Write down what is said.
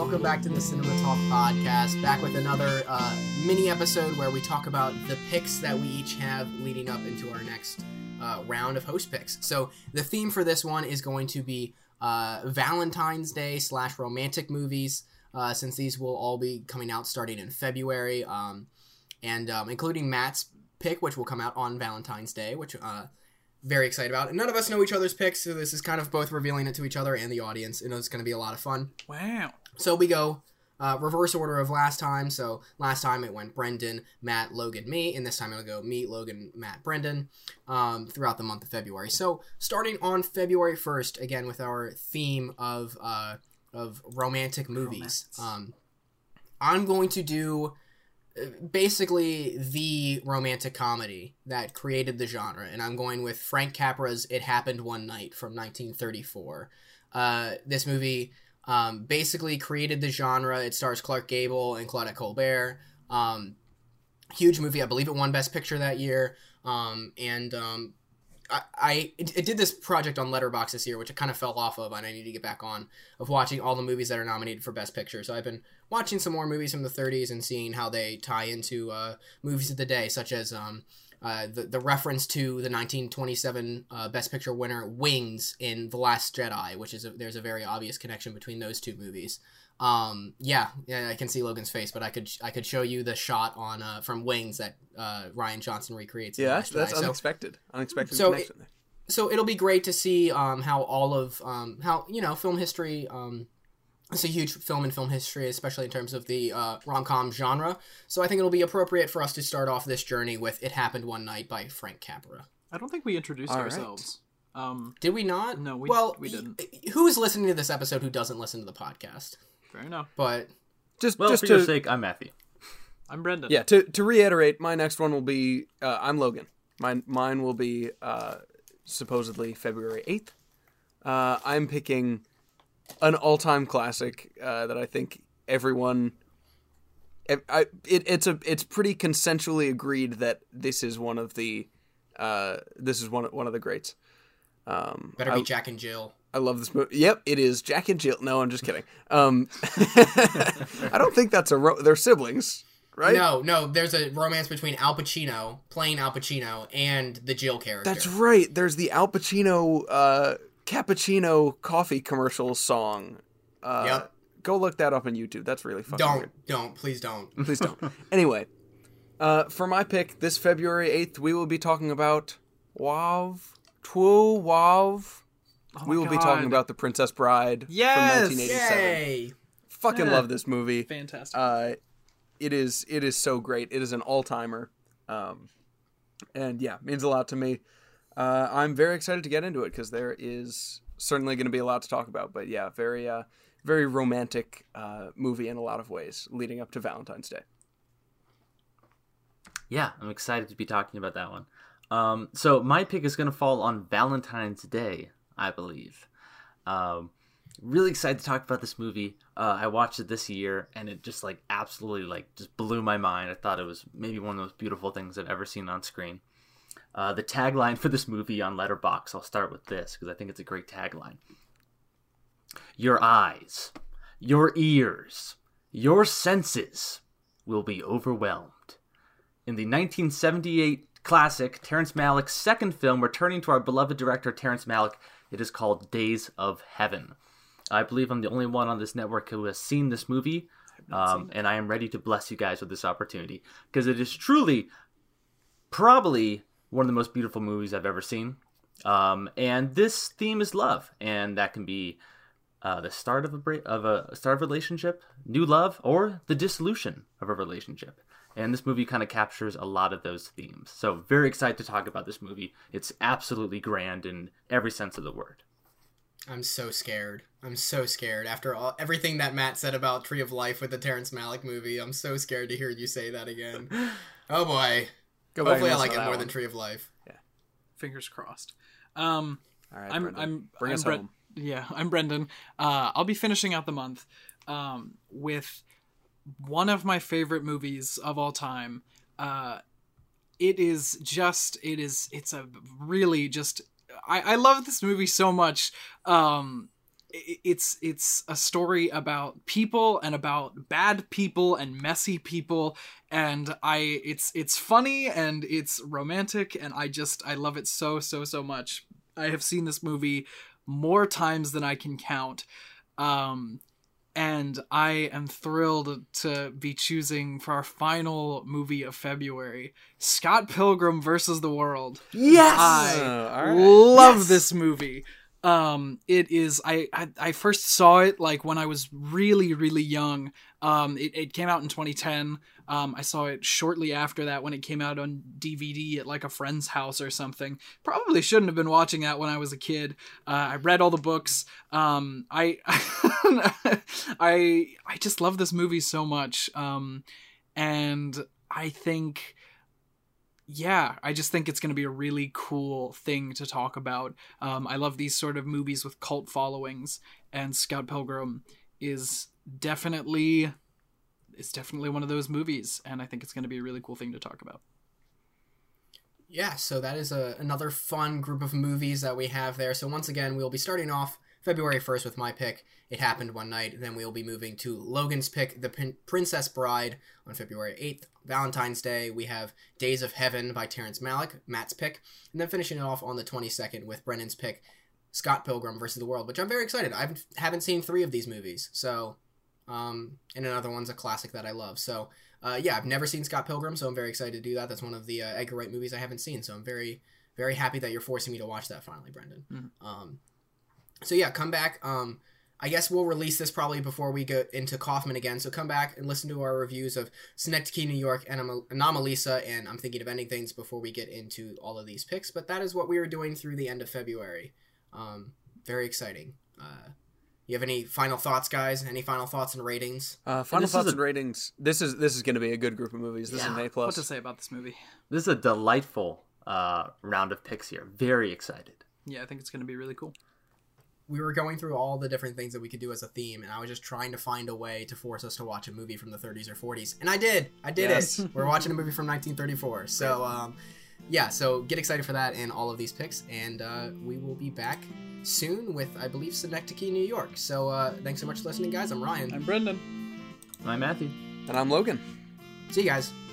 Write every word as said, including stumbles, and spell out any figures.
welcome back to the Cinema Talk podcast. Back with another uh, mini episode where we talk about the picks that we each have leading up into our next uh, round of host picks. So the theme for this one is going to be uh, Valentine's Day slash romantic movies, uh, since these will all be coming out starting in February, um, and um, including Matt's pick, which will come out on Valentine's Day, which uh, very excited about. And none of us know each other's picks, so this is kind of both revealing it to each other and the audience. You know, it's going to be a lot of fun. Wow. So we go uh, reverse order of last time. So last time it went Brendan, Matt, Logan, me, and this time it'll go me, Logan, Matt, Brendan, um, throughout the month of February. So starting on February first, again with our theme of uh, of romantic movies, um, I'm going to do basically the romantic comedy that created the genre, and I'm going with Frank Capra's It Happened One Night from nineteen thirty-four. Uh, this movie um, basically created the genre. It stars Clark Gable and Claudette Colbert. Um, huge movie. I believe it won Best Picture that year. Um, and um, I, I it, it did this project on Letterboxd this year, which I kind of fell off of, and I need to get back on, of watching all the movies that are nominated for Best Picture. So I've been watching some more movies from the thirties and seeing how they tie into uh, movies of the day, such as um, uh, the, the reference to the nineteen twenty-seven uh, Best Picture winner Wings in The Last Jedi, which is a, there's a very obvious connection between those two movies. Um, yeah, yeah, I can see Logan's face, but I could I could show you the shot on uh, from Wings that uh, Ryan Johnson recreates. Yeah, that's, that's so, unexpected. Unexpected so connection it, there. So it'll be great to see um, how all of um, how you know film history. Um, It's a huge film in film history, especially in terms of the uh, rom-com genre. So I think it'll be appropriate for us to start off this journey with It Happened One Night by Frank Capra. I don't think we introduced All ourselves. Right. Um, Did we not? No, we, well, we didn't. Who's listening to this episode who doesn't listen to the podcast? Fair enough. But just, well, just for to, your sake, I'm Matthew. I'm Brendan. Yeah, to to reiterate, my next one will be, uh, I'm Logan. Mine, mine will be uh, supposedly February eighth. Uh, I'm picking an all-time classic uh, that I think everyone, I, it, it's a it's pretty consensually agreed that this is one of the, uh, this is one one of the greats. Um, Better be I, Jack and Jill. I love this movie. Yep, it is Jack and Jill. No, I'm just kidding. Um, I don't think that's a ro- they're siblings, right? No, no. There's a romance between Al Pacino, playing Al Pacino, and the Jill character. That's right. There's the Al Pacino uh, cappuccino coffee commercial song. Uh, Yep. Go look that up on YouTube. That's really fucking Don't, weird. don't, please don't. Please don't. Anyway, uh, for my pick, this February eighth, we will be talking about WoW. Two WoW. Oh we will God. be talking about The Princess Bride Yes! from nineteen eighty-seven. Yay! Fucking Yeah. love this movie. Fantastic. Uh, it is it is so great. It is an all-timer. Um, and yeah, means a lot to me. Uh, I'm very excited to get into it because there is certainly going to be a lot to talk about. But yeah, very uh, very romantic uh, movie in a lot of ways leading up to Valentine's Day. Yeah, I'm excited to be talking about that one. Um, so my pick is going to fall on Valentine's Day, I believe. Um, really excited to talk about this movie. Uh, I watched it this year, and it just like absolutely like just blew my mind. I thought it was maybe one of the most beautiful things I've ever seen on screen. Uh, the tagline for this movie on Letterboxd, I'll start with this because I think it's a great tagline. Your eyes, your ears, your senses will be overwhelmed. In the nineteen seventy-eight classic, Terrence Malick's second film, returning to our beloved director Terrence Malick, it is called Days of Heaven. I believe I'm the only one on this network who has seen this movie, um, and I am ready to bless you guys with this opportunity, because it is truly, probably one of the most beautiful movies I've ever seen. Um, and this theme is love, and that can be uh, the start of a bra- of a start of a relationship, new love, or the dissolution of a relationship. And this movie kind of captures a lot of those themes. So very excited to talk about this movie. It's absolutely grand in every sense of the word. I'm so scared. I'm so scared. After all, everything that Matt said about Tree of Life with the Terrence Malick movie, I'm so scared to hear you say that again. Oh boy. Go back Hopefully I and like listen it to more that than one. Tree of Life. Fingers crossed. Um, All right, I'm, Brendan, I'm, bring I'm us Bre- home. Yeah, I'm Brendan. Uh, I'll be finishing out the month um, with one of my favorite movies of all time. Uh, it is just, it is, it's a really just, I, I love this movie so much. Um, it's it's a story about people and about bad people and messy people, and I it's it's funny and it's romantic, and I just I love it so so so much. I have seen this movie more times than I can count, um and I am thrilled to be choosing for our final movie of February, Scott Pilgrim versus the World. Yes! I Oh, all right. love Yes! this movie. Um, it is, I, I, I first saw it like when I was really, really young. Um, it, it came out in twenty ten. Um, I saw it shortly after that when it came out on D V D at like a friend's house or something. Probably shouldn't have been watching that when I was a kid. Uh, I read all the books. Um, I, I, I just love this movie so much. Um, and I think, yeah, I just think it's going to be a really cool thing to talk about. Um, I love these sort of movies with cult followings, and Scott Pilgrim is definitely, it's definitely one of those movies, and I think it's going to be a really cool thing to talk about. Yeah, so that is a, another fun group of movies that we have there. So once again, we'll be starting off February first with my pick, It Happened One Night. Then we'll be moving to Logan's pick, The Prin- Princess Bride, on February eighth. Valentine's Day, we have Days of Heaven by Terrence Malick, Matt's pick. And then finishing it off on the twenty-second with Brendan's pick, Scott Pilgrim versus the World, which I'm very excited. I haven't seen three of these movies, so, um, and another one's a classic that I love. So, uh, yeah, I've never seen Scott Pilgrim, so I'm very excited to do that. That's one of the uh, Edgar Wright movies I haven't seen, so I'm very, very happy that you're forcing me to watch that finally, Brendan. Mm-hmm. Um, so yeah, come back. Um, I guess we'll release this probably before we go into Kaufman again, so come back and listen to our reviews of Synecdoche, New York, and Anomalisa, and I'm Thinking of Ending Things before we get into all of these picks, but that is what we are doing through the end of February. Um, very exciting. Uh, you have any final thoughts, guys? Any final thoughts and ratings? Uh, final This is thoughts a- and ratings. This is this is going to be a good group of movies. This Yeah. is an A What plus. to say about this movie? This is a delightful uh, round of picks here. Very excited. Yeah, I think it's going to be really cool. We were going through all the different things that we could do as a theme, and I was just trying to find a way to force us to watch a movie from the thirties or forties. And I did! I did Yes. it! We're watching a movie from nineteen thirty-four. So, um, yeah, so get excited for that and all of these picks, and uh, we will be back soon with, I believe, Synecdoche, New York. So, uh, thanks so much for listening, guys. I'm Ryan. I'm Brendan. I'm Matthew. And I'm Logan. See you guys.